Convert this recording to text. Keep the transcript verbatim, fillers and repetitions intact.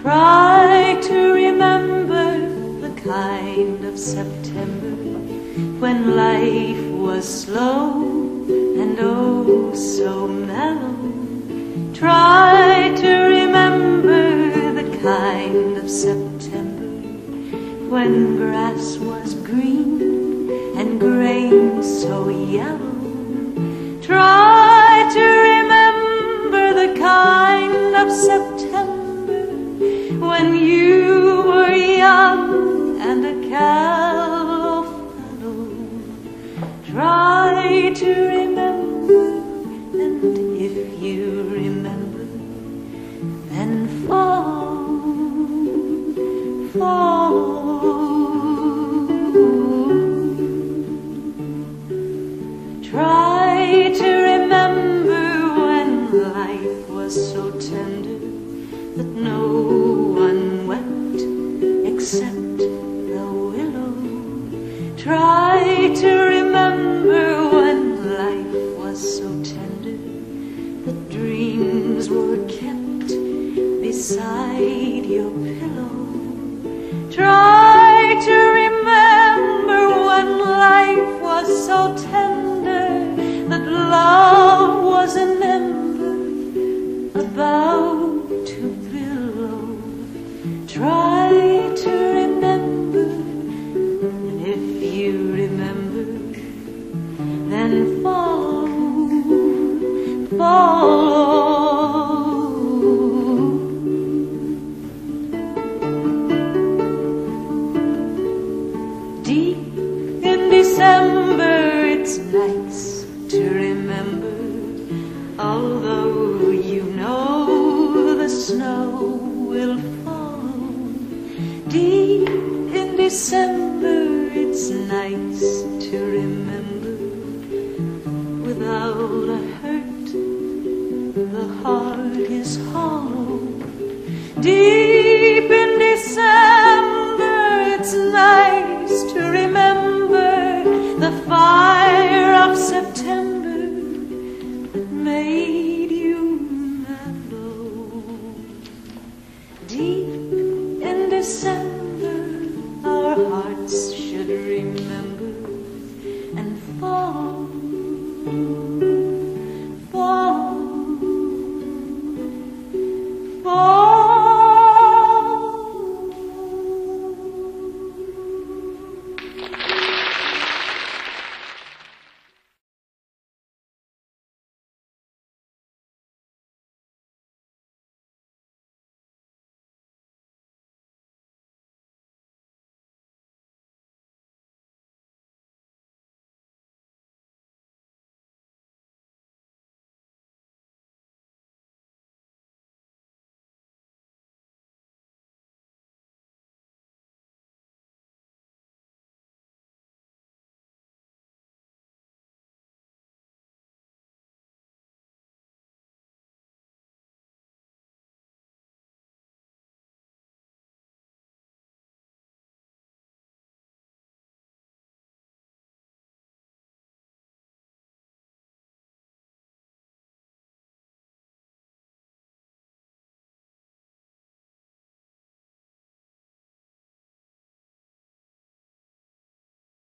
Try to remember the kind of September when life was slow and oh so mellow. Try to remember the kind of September when grass was green and grain so yellow. Try to remember the kind of September when you were young and a callow fellow. Try to remember, and if you remember, then fall, fall. Try to remember when life was so tender that no one wept except the willow. Try to remember when life was so tender that dreams were kept beside your pillow. Try to remember when life was so tender that love was an ember about to billow. Try to remember, and if you remember, then fall, fall. Deep in December, it's nice to remember, although you know the snow will fall. Deep in December, it's nice to remember, without a hurt, the heart is hollow. Deep